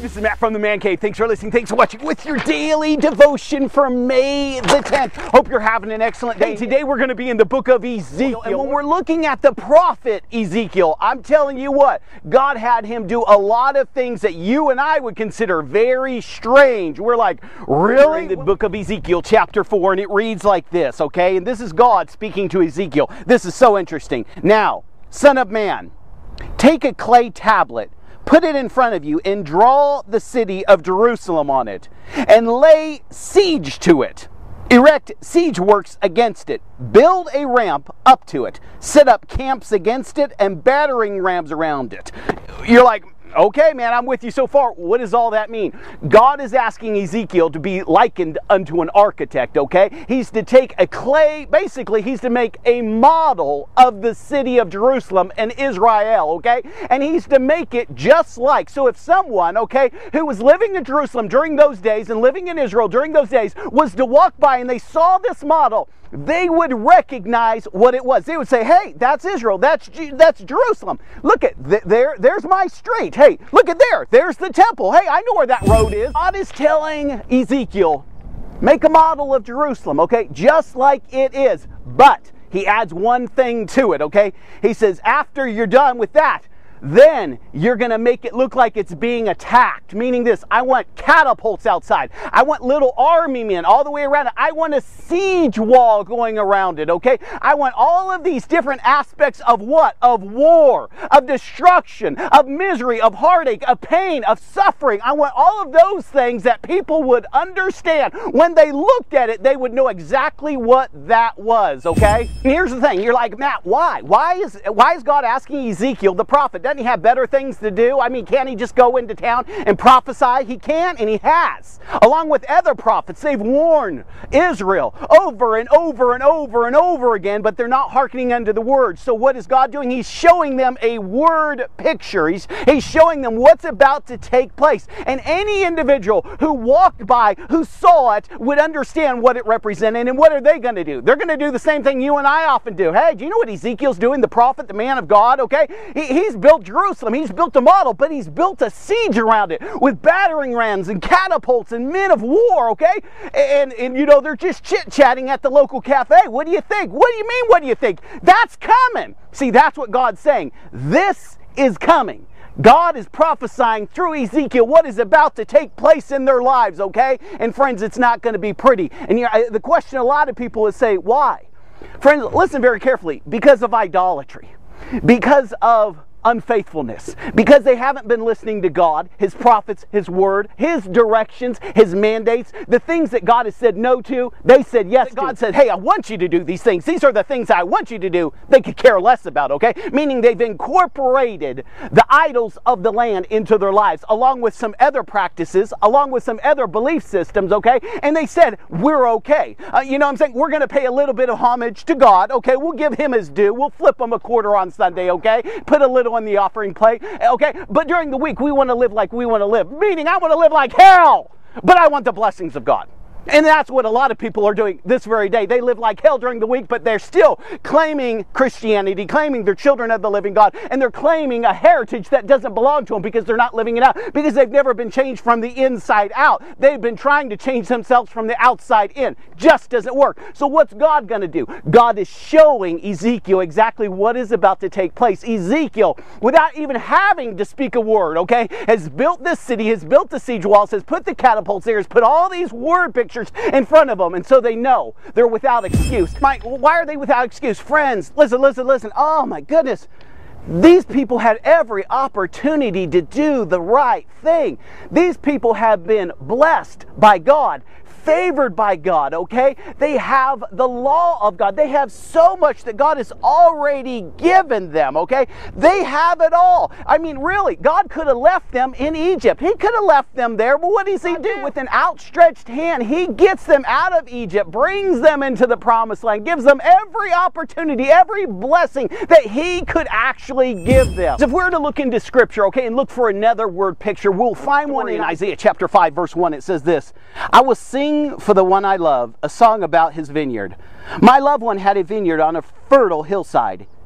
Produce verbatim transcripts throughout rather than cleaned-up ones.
this is Matt from the Man Cave. Thanks for listening. Thanks for watching with your daily devotion for May the tenth. Hope you're having an excellent day. Today we're going to be in the book of Ezekiel. And when we're looking at the prophet Ezekiel, I'm telling you what, God had him do a lot of things that you and I would consider very strange. We're like, really? The book of Ezekiel chapter four, and it reads like this, okay? And this is God speaking to Ezekiel. This is so interesting. Now, son of man, take a clay tablet, put it in front of you, and draw the city of Jerusalem on it, and lay siege to it. Erect siege works against it. Build a ramp up to it. Set up camps against it and battering rams around it. You're like, okay, man, I'm with you so far. What does all that mean? God is asking Ezekiel to be likened unto an architect, okay? He's to take a clay, basically, he's to make a model of the city of Jerusalem and Israel, okay? And he's to make it just like. So if someone, okay, who was living in Jerusalem during those days and living in Israel during those days was to walk by and they saw this model, they would recognize what it was. They would say, hey, that's Israel. That's that's Jerusalem. Look at th there. There's my street. Hey, look at there. There's the temple. Hey, I know where that road is. God is telling Ezekiel, make a model of Jerusalem, okay, just like it is. But he adds one thing to it, okay? He says, after you're done with that, then you're going to make it look like it's being attacked. Meaning this, I want catapults outside. I want little army men all the way around it. I want a siege wall going around it, okay? I want all of these different aspects of what? Of war, of destruction, of misery, of heartache, of pain, of suffering. I want all of those things that people would understand. When they looked at it, they would know exactly what that was, okay? And here's the thing. You're like, Matt, why? Why is, why is God asking Ezekiel, the prophet? Doesn't he have better things to do? I mean, can't he just go into town and prophesy? He can, and he has. Along with other prophets, they've warned Israel over and over and over and over again, but they're not hearkening unto the word. So what is God doing? He's showing them a word picture. He's, he's showing them what's about to take place. And any individual who walked by, who saw it, would understand what it represented. And what are they going to do? They're going to do the same thing you and I often do. Hey, do you know what Ezekiel's doing? The prophet, the man of God, okay? He, he's built Jerusalem. He's built a model, but he's built a siege around it with battering rams and catapults and men of war, okay? And, and you know, they're just chit-chatting at the local cafe. What do you think? What do you mean, what do you think? That's coming. See, that's what God's saying. This is coming. God is prophesying through Ezekiel what is about to take place in their lives, okay? And friends, it's not going to be pretty. And you know, the question a lot of people would say, why? Friends, listen very carefully. Because of idolatry. Because of unfaithfulness, because they haven't been listening to God, His prophets, His word, His directions, His mandates, the things that God has said no to, they said yes to. God said, hey, I want you to do these things. These are the things I want you to do. They could care less about, okay? Meaning they've incorporated the idols of the land into their lives, along with some other practices, along with some other belief systems, okay? And they said, we're okay. Uh, you know what I'm saying? We're going to pay a little bit of homage to God, okay? We'll give Him His due. We'll flip Him a quarter on Sunday, okay? Put a little on the offering plate, okay? But during the week, we want to live like we want to live. Meaning, I want to live like hell, but I want the blessings of God. And that's what a lot of people are doing this very day. They live like hell during the week, but they're still claiming Christianity, claiming they're children of the living God, and they're claiming a heritage that doesn't belong to them because they're not living it out, because they've never been changed from the inside out. They've been trying to change themselves from the outside in. Just doesn't work. So what's God going to do? God is showing Ezekiel exactly what is about to take place. Ezekiel, without even having to speak a word, okay, has built this city, has built the siege walls, has put the catapults there, has put all these word pictures in front of them, and so they know they're without excuse. My, why are they without excuse? Friends, listen, listen, listen. Oh my goodness. These people had every opportunity to do the right thing. These people have been blessed by God, favored by God, okay? They have the law of God. They have so much that God has already given them, okay? They have it all. I mean, really, God could have left them in Egypt. He could have left them there, but what does He do? With an outstretched hand, He gets them out of Egypt, brings them into the promised land, gives them every opportunity, every blessing that He could actually give them. So if we were to look into Scripture, okay, and look for another word picture, we'll find one in Isaiah chapter five, verse one. It says this, I will sing for the one I love, a song about his vineyard. My loved one had a vineyard on a fertile hillside.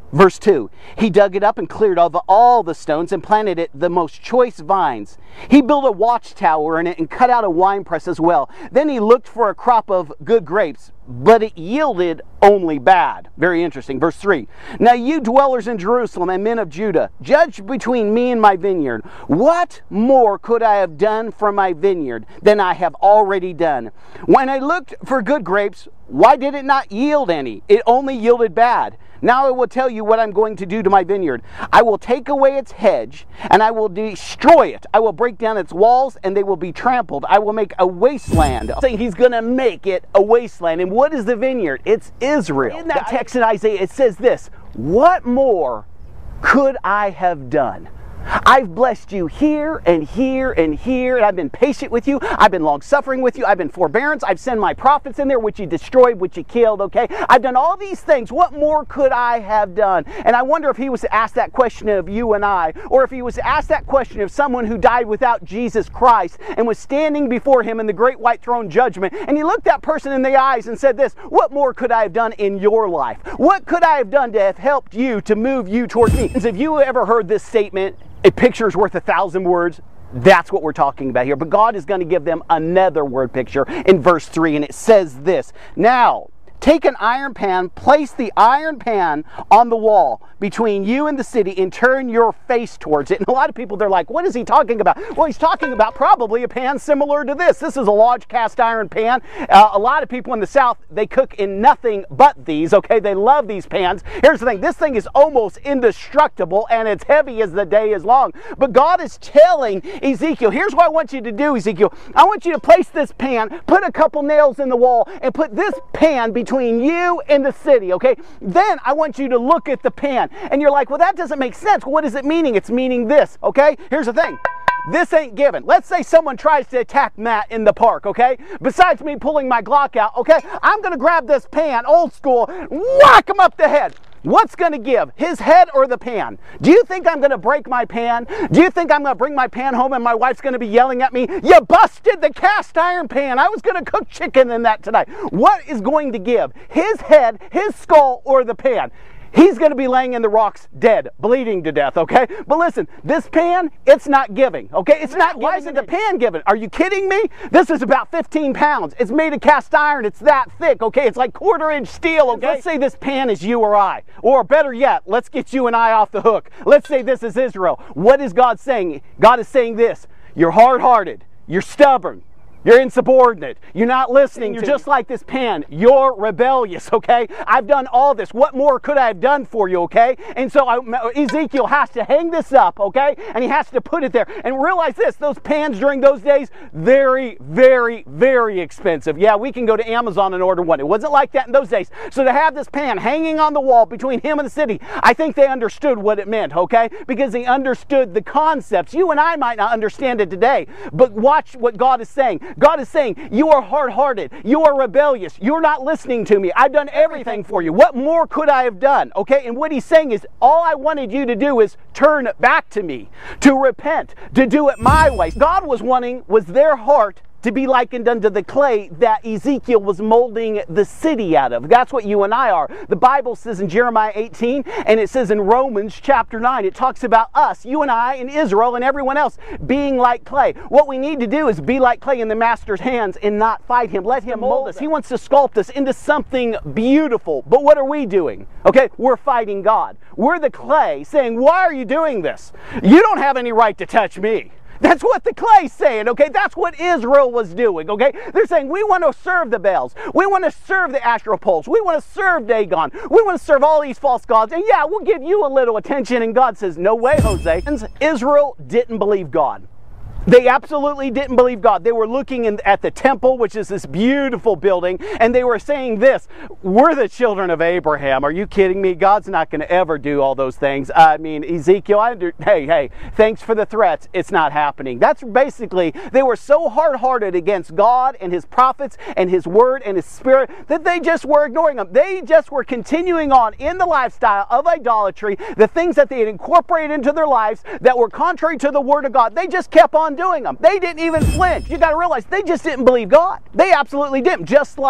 Verse two, he dug it up and cleared of all the stones and planted it the most choice vines. He built a watchtower in it and cut out a winepress as well. Then he looked for a crop of good grapes, but it yielded only bad. Very interesting. Verse three, now you dwellers in Jerusalem and men of Judah, judge between me and my vineyard. What more could I have done for my vineyard than I have already done? When I looked for good grapes, why did it not yield any? It only yielded bad. Now I will tell you what I'm going to do to my vineyard. I will take away its hedge, and I will destroy it. I will break down its walls, and they will be trampled. I will make a wasteland. Saying he's going to make it a wasteland. And what is the vineyard? It's Israel. In that text in Isaiah, it says this, what more could I have done? I've blessed you here and here and here, and I've been patient with you. I've been long-suffering with you. I've been forbearance. I've sent my prophets in there, which you destroyed, which you killed, okay? I've done all these things. What more could I have done? And I wonder if he was to ask that question of you and I, or if he was to ask that question of someone who died without Jesus Christ and was standing before him in the great white throne judgment, and he looked that person in the eyes and said this, what more could I have done in your life? What could I have done to have helped you, to move you towards me? And have you ever heard this statement, a picture is worth a thousand words? That's what we're talking about here. But God is going to give them another word picture in verse three, and it says this, now take an iron pan, place the iron pan on the wall between you and the city, and turn your face towards it. And a lot of people, they're like, what is he talking about? Well, he's talking about probably a pan similar to this. This is a large cast iron pan. Uh, a lot of people in the South, they cook in nothing but these, okay? They love these pans. Here's the thing. This thing is almost indestructible, and it's heavy as the day is long. But God is telling Ezekiel, here's what I want you to do, Ezekiel. I want you to place this pan, put a couple nails in the wall, and put this pan between between you and the city, okay? Then I want you to look at the pan. And you're like, well, that doesn't make sense. What is it meaning? It's meaning this, okay? Here's the thing. This ain't given. Let's say someone tries to attack Matt in the park, okay? Besides me pulling my Glock out, okay? I'm going to grab this pan, old school, whack him up the head. What's going to give? His head or the pan? Do you think I'm going to break my pan? Do you think I'm going to bring my pan home and my wife's going to be yelling at me, you busted the cast iron pan. I was going to cook chicken in that tonight. What is going to give? His head, his skull, or the pan? He's going to be laying in the rocks dead, bleeding to death, okay? But listen, this pan, it's not giving, okay? It's not, why isn't the pan given? Are you kidding me? This is about fifteen pounds. It's made of cast iron. It's that thick, okay? It's like quarter inch steel, okay? Let's say this pan is you or I. Or better yet, let's get you and I off the hook. Let's say this is Israel. What is God saying? God is saying this. You're hard-hearted. You're stubborn. You're insubordinate. You're not listening. You're just like this pan. You're rebellious, okay? I've done all this. What more could I have done for you, okay? And so I, Ezekiel has to hang this up, okay? And he has to put it there. And realize this, those pans during those days, very, very, very expensive. Yeah, we can go to Amazon and order one. It wasn't like that in those days. So to have this pan hanging on the wall between him and the city, I think they understood what it meant, okay? Because they understood the concepts. You and I might not understand it today, but watch what God is saying. God is saying, you are hard-hearted. You are rebellious. You're not listening to me. I've done everything for you. What more could I have done? Okay, and what he's saying is, all I wanted you to do is turn back to me, to repent, to do it my way. God was wanting, was their heart to be likened unto the clay that Ezekiel was molding the city out of. That's what you and I are. The Bible says in Jeremiah eighteen, and it says in Romans chapter nine, it talks about us, you and I, and Israel, and everyone else being like clay. What we need to do is be like clay in the master's hands and not fight him. Let him mold us. He wants to sculpt us into something beautiful. But what are we doing? Okay, we're fighting God. We're the clay saying, why are you doing this? You don't have any right to touch me. That's what the clay's saying, okay? That's what Israel was doing, okay? They're saying, we want to serve the Baals. We want to serve the Asherah poles. We want to serve Dagon. We want to serve all these false gods. And yeah, we'll give you a little attention. And God says, no way, Jose. Israel didn't believe God. They absolutely didn't believe God. They were looking in, at the temple, which is this beautiful building, and they were saying this, we're the children of Abraham. Are you kidding me? God's not going to ever do all those things. I mean, Ezekiel, I under, hey, hey, thanks for the threats. It's not happening. That's basically, they were so hard-hearted against God and his prophets and his word and his spirit that they just were ignoring them. They just were continuing on in the lifestyle of idolatry, the things that they had incorporated into their lives that were contrary to the word of God. They just kept on doing them. They didn't even flinch. You got to realize they just didn't believe God. They absolutely didn't. Just like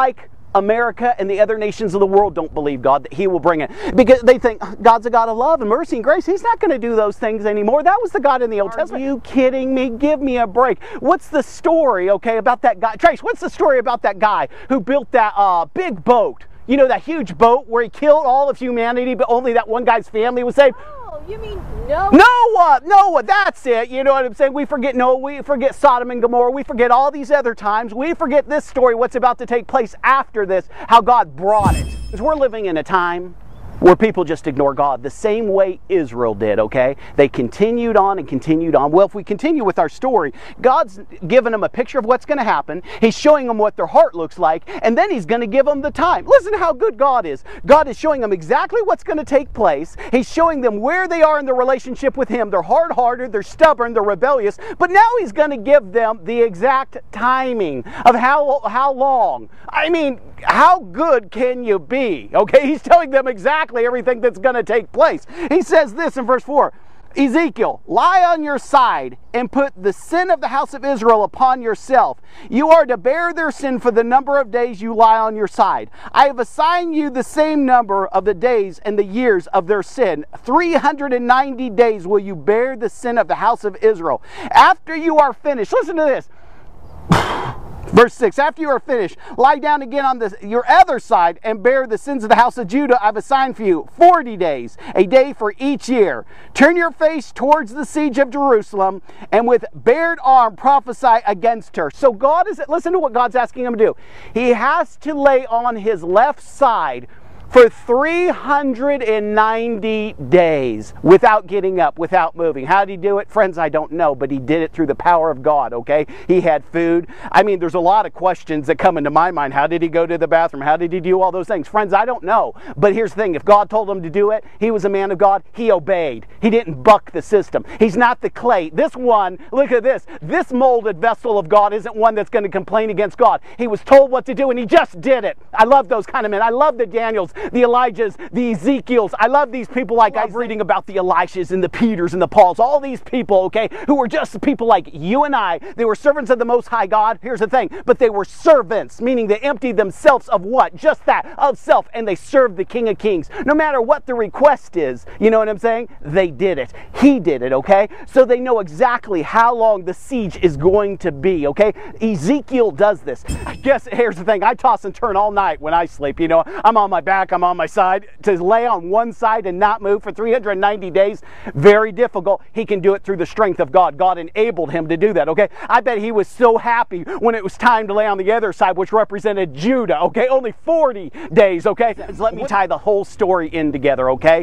America and the other nations of the world don't believe God, that He will bring it. Because they think God's a God of love and mercy and grace. He's not going to do those things anymore. That was the God in the Old Testament. Are you kidding me? Give me a break. What's the story, okay, about that guy? Trace, what's the story about that guy who built that uh, big boat? You know, that huge boat where he killed all of humanity, but only that one guy's family was saved? Oh, you mean Noah? Noah! Noah, that's it. You know what I'm saying? We forget Noah, we forget Sodom and Gomorrah, we forget all these other times. We forget this story, what's about to take place after this, how God brought it. Because we're living in a time where people just ignore God, the same way Israel did, okay? They continued on and continued on. Well, if we continue with our story, God's given them a picture of what's going to happen. He's showing them what their heart looks like, and then He's going to give them the time. Listen to how good God is. God is showing them exactly what's going to take place. He's showing them where they are in their relationship with Him. They're hard-hearted, they're stubborn, they're rebellious, but now He's going to give them the exact timing of how, how long. I mean, how good can you be? Okay, He's telling them exactly everything that's going to take place. He says this in verse four, Ezekiel, lie on your side and put the sin of the house of Israel upon yourself. You are to bear their sin for the number of days you lie on your side. I have assigned you the same number of the days and the years of their sin. three hundred ninety days will you bear the sin of the house of Israel. After you are finished, listen to this. Verse six, after you are finished, lie down again on the, your other side and bear the sins of the house of Judah I've assigned for you. forty days, a day for each year. Turn your face towards the siege of Jerusalem and with bared arm prophesy against her. So God is, listen to what God's asking him to do. He has to lay on his left side for three hundred ninety days without getting up, without moving. How did he do it? Friends, I don't know, but he did it through the power of God, okay? He had food. I mean, there's a lot of questions that come into my mind. How did he go to the bathroom? How did he do all those things? Friends, I don't know. But here's the thing. If God told him to do it, he was a man of God. He obeyed. He didn't buck the system. He's not the clay. This one, look at this. This molded vessel of God isn't one that's going to complain against God. He was told what to do, and he just did it. I love those kind of men. I love the Daniels, the Elijahs, the Ezekiels. I love these people like I'm reading about the Elishas and the Peters and the Pauls. All these people, okay, who were just people like you and I. They were servants of the Most High God. Here's the thing. But they were servants, meaning they emptied themselves of what? Just that, of self. And they served the King of Kings. No matter what the request is, you know what I'm saying? They did it. He did it, okay? So they know exactly how long the siege is going to be, okay? Ezekiel does this. I guess, here's the thing. I toss and turn all night when I sleep. You know, I'm on my back. I'm on my side. To lay on one side and not move for three hundred ninety days, very difficult. He can do it through the strength of God. God enabled him to do that, okay? I bet he was so happy when it was time to lay on the other side, which represented Judah, okay? Only forty days, okay? Let me tie the whole story in together, okay?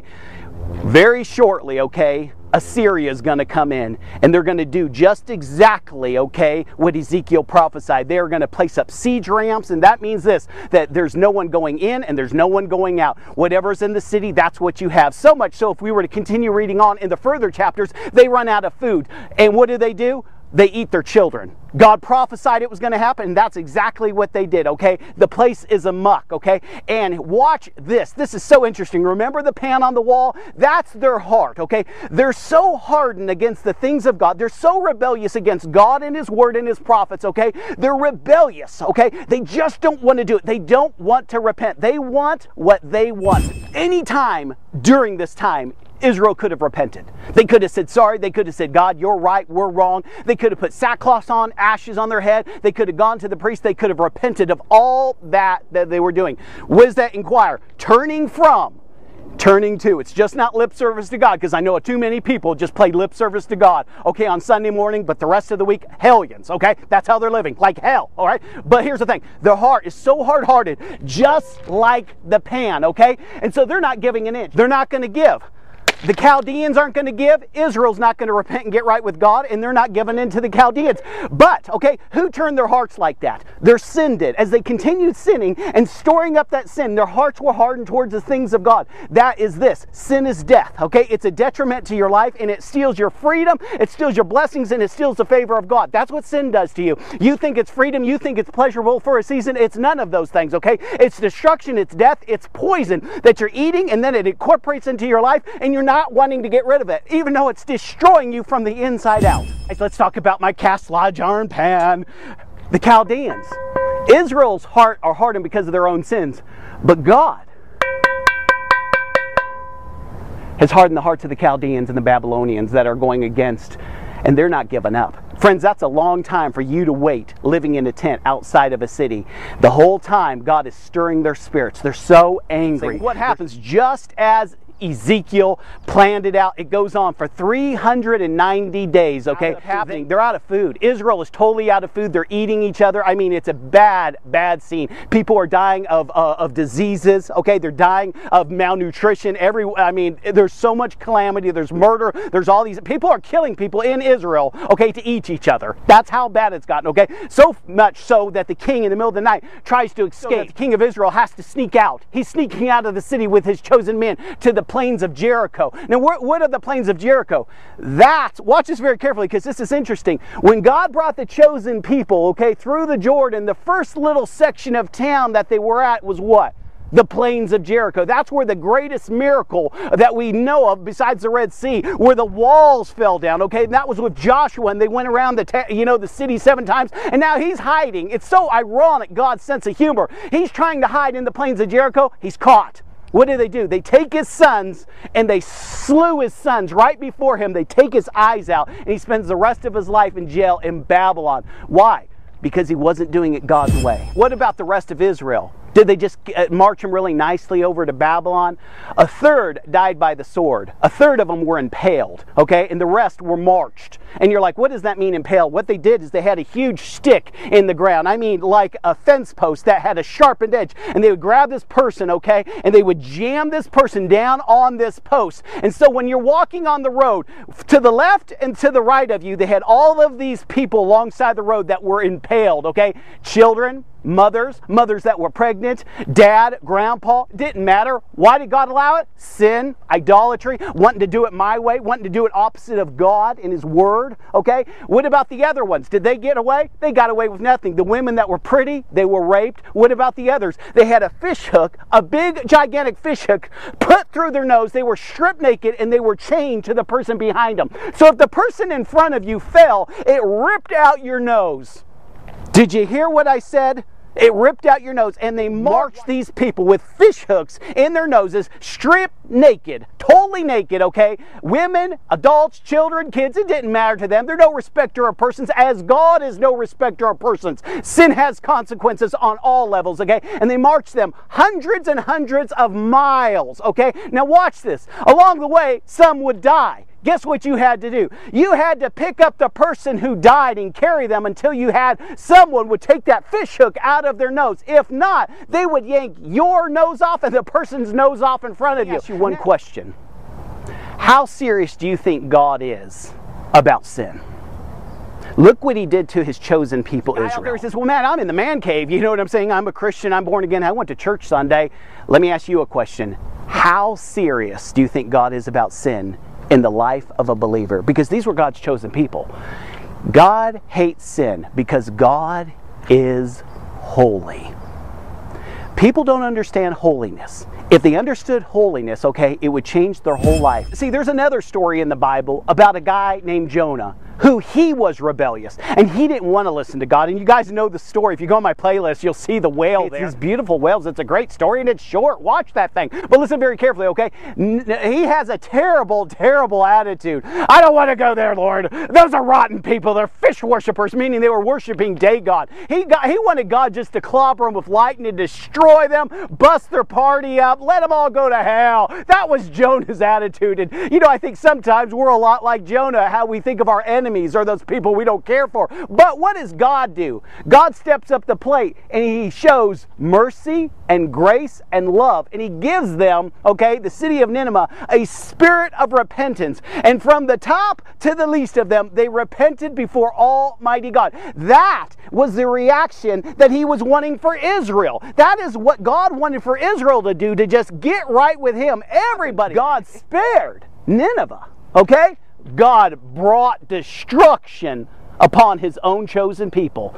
Very shortly, okay, Assyria is going to come in, and they're going to do just exactly, okay, what Ezekiel prophesied. They're going to place up siege ramps, and that means this, that there's no one going in and there's no one going out. Whatever's in the city, that's what you have. So much so, if we were to continue reading on in the further chapters, they run out of food. And what do they do? They eat their children. God prophesied it was going to happen, and that's exactly what they did, okay? The place is amuck, okay? And watch this. This is so interesting. Remember the pan on the wall? That's their heart, okay? They're so hardened against the things of God. They're so rebellious against God and His Word and His prophets, okay? They're rebellious, okay? They just don't want to do it. They don't want to repent. They want what they want. Anytime during this time, Israel could have repented. They could have said sorry. They could have said, God, you're right, we're wrong. They could have put sackcloth on, ashes on their head. They could have gone to the priest. They could have repented of all that that they were doing. What does that inquire? Turning from, turning to. It's just not lip service to God, because I know too many people just play lip service to God, okay, on Sunday morning, but the rest of the week, hellions, okay? That's how they're living, like hell, all right? But here's the thing. Their heart is so hard-hearted, just like the pan, okay? And so they're not giving an inch. They're not going to give. The Chaldeans aren't going to give. Israel's not going to repent and get right with God, and they're not giving in to the Chaldeans. But, okay, who turned their hearts like that? Their sin did. As they continued sinning and storing up that sin, their hearts were hardened towards the things of God. That is this. Sin is death, okay? It's a detriment to your life, and it steals your freedom, it steals your blessings, and it steals the favor of God. That's what sin does to you. You think it's freedom, you think it's pleasurable for a season. It's none of those things, okay? It's destruction, it's death, it's poison that you're eating, and then it incorporates into your life, and you're not wanting to get rid of it, even though it's destroying you from the inside out. Let's talk about my cast lodge iron pan. The Chaldeans. Israel's heart are hardened because of their own sins, but God has hardened the hearts of the Chaldeans and the Babylonians that are going against, and they're not giving up. Friends, that's a long time for you to wait living in a tent outside of a city. The whole time God is stirring their spirits. They're so angry. What happens just as Ezekiel planned it out? It goes on for three hundred ninety days, okay? Happening. They're out of food. Israel is totally out of food. They're eating each other. I mean, it's a bad, bad scene. People are dying of, uh, of diseases, okay? They're dying of malnutrition. Every, I mean, there's so much calamity. There's murder. There's all these, people are killing people in Israel, okay, to eat each other. That's how bad it's gotten, okay? So much so that the king in the middle of the night tries to escape. So the king of Israel has to sneak out. He's sneaking out of the city with his chosen men to the plains of Jericho. Now, what are the plains of Jericho? That's, watch this very carefully because this is interesting. When God brought the chosen people, okay, through the Jordan, the first little section of town that they were at was what? The plains of Jericho. That's where the greatest miracle that we know of besides the Red Sea, where the walls fell down, okay? And that was with Joshua, and they went around the, you know, the city seven times, and now he's hiding. It's so ironic, God's sense of humor. He's trying to hide in the plains of Jericho. He's caught. What do they do? They take his sons and they slew his sons right before him. They take his eyes out, and he spends the rest of his life in jail in Babylon. Why? Because he wasn't doing it God's way. What about the rest of Israel? Did they just march him really nicely over to Babylon? A third died by the sword. A third of them were impaled, okay? And the rest were marched. And you're like, what does that mean, impaled? What they did is they had a huge stick in the ground. I mean, like a fence post that had a sharpened edge. And they would grab this person, okay? And they would jam this person down on this post. And so when you're walking on the road, to the left and to the right of you, they had all of these people alongside the road that were impaled, okay? Children, mothers, mothers that were pregnant, dad, grandpa, didn't matter. Why did God allow it? Sin, idolatry, wanting to do it my way, wanting to do it opposite of God and His Word, okay? What about the other ones? Did they get away? They got away with nothing. The women that were pretty, they were raped. What about the others? They had a fish hook, a big, gigantic fish hook, put through their nose. They were stripped naked and they were chained to the person behind them. So if the person in front of you fell, it ripped out your nose. Did you hear what I said? It ripped out your nose, and they marched these people with fish hooks in their noses, stripped naked, totally naked, okay? Women, adults, children, kids, it didn't matter to them. They're no respecter of persons, as God is no respecter of persons. Sin has consequences on all levels, okay? And they marched them hundreds and hundreds of miles, okay? Now watch this. Along the way, some would die. Guess what you had to do? You had to pick up the person who died and carry them until you had someone would take that fish hook out of their nose. If not, they would yank your nose off and the person's nose off in front of you. Let me ask you one question. How serious do you think God is about sin? Look what He did to His chosen people, Israel. There he says, well, man, I'm in the man cave. You know what I'm saying? I'm a Christian. I'm born again. I went to church Sunday. Let me ask you a question. How serious do you think God is about sin in the life of a believer? Because these were God's chosen people. God hates sin because God is holy. People don't understand holiness. If they understood holiness, okay, it would change their whole life. See, there's another story in the Bible about a guy named Jonah, who he was rebellious, and he didn't want to listen to God. And you guys know the story. If you go on my playlist, you'll see the whale there. These beautiful whales. It's a great story, and it's short. Watch that thing. But listen very carefully, okay? He has a terrible, terrible attitude. I don't want to go there, Lord. Those are rotten people. They're fish worshipers, meaning they were worshiping day God. He got, he wanted God just to clobber them with lightning, destroy them, bust their party up, let them all go to hell. That was Jonah's attitude. And, you know, I think sometimes we're a lot like Jonah, how we think of our enemies. Enemies or those people we don't care for. But what does God do? God steps up the plate and He shows mercy and grace and love, and He gives them, okay, the city of Nineveh, a spirit of repentance. And from the top to the least of them, they repented before Almighty God. That was the reaction that He was wanting for Israel. That is what God wanted for Israel to do, to just get right with Him. Everybody, God spared Nineveh, okay? God brought destruction upon His own chosen people.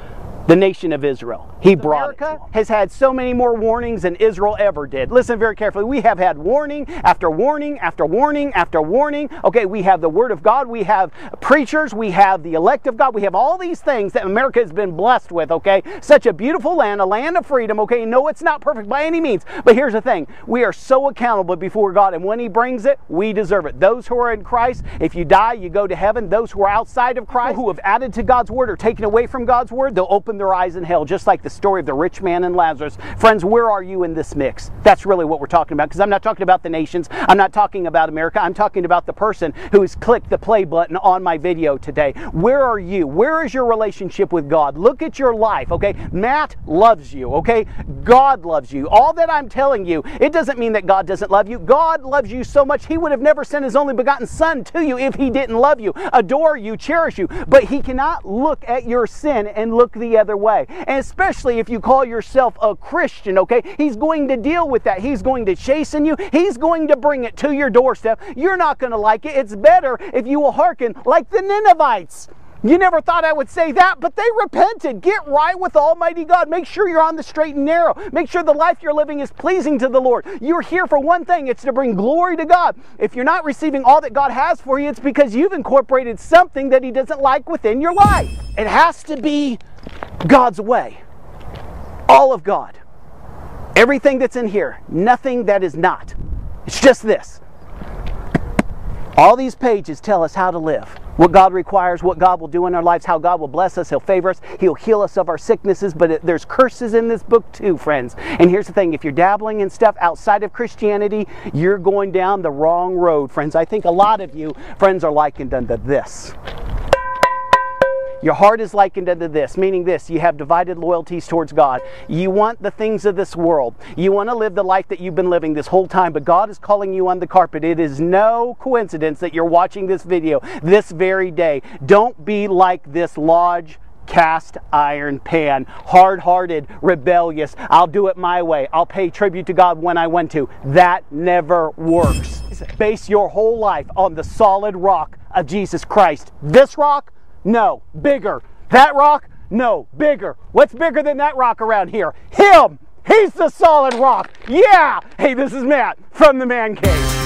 the nation of Israel. He brought it. America has had so many more warnings than Israel ever did. Listen very carefully. We have had warning after warning after warning after warning. Okay, we have the Word of God. We have preachers. We have the elect of God. We have all these things that America has been blessed with, okay? Such a beautiful land, a land of freedom, okay? No, it's not perfect by any means. But here's the thing. We are so accountable before God, and when He brings it, we deserve it. Those who are in Christ, if you die, you go to heaven. Those who are outside of Christ, who have added to God's Word or taken away from God's Word, they'll open their eyes in hell, just like the story of the rich man and Lazarus. Friends, where are you in this mix? That's really what we're talking about, because I'm not talking about the nations. I'm not talking about America. I'm talking about the person who has clicked the play button on my video today. Where are you? Where is your relationship with God? Look at your life, okay? Matt loves you, okay? God loves you. All that I'm telling you, it doesn't mean that God doesn't love you. God loves you so much, He would have never sent His only begotten Son to you if He didn't love you, adore you, cherish you. But He cannot look at your sin and look the other way. And especially if you call yourself a Christian, okay? He's going to deal with that. He's going to chasten you. He's going to bring it to your doorstep. You're not going to like it. It's better if you will hearken like the Ninevites. You never thought I would say that, but they repented. Get right with Almighty God. Make sure you're on the straight and narrow. Make sure the life you're living is pleasing to the Lord. You're here for one thing. It's to bring glory to God. If you're not receiving all that God has for you, it's because you've incorporated something that He doesn't like within your life. It has to be God's way. All of God. Everything that's in here. Nothing that is not. It's just this. All these pages tell us how to live. What God requires, what God will do in our lives, how God will bless us, He'll favor us, He'll heal us of our sicknesses, but it, there's curses in this book too, friends. And here's the thing, if you're dabbling in stuff outside of Christianity, you're going down the wrong road, friends. I think a lot of you, friends, are likened unto this. Your heart is likened unto this, meaning this: you have divided loyalties towards God. You want the things of this world. You want to live the life that you've been living this whole time, but God is calling you on the carpet. It is no coincidence that you're watching this video this very day. Don't be like this lodge cast iron pan, hard-hearted, rebellious. I'll do it my way. I'll pay tribute to God when I want to. That never works. Base your whole life on the solid rock of Jesus Christ. This rock? No, bigger. That rock? No, bigger. What's bigger than that rock around here? Him! He's the solid rock. Yeah! Hey, this is Matt from the Man Cave.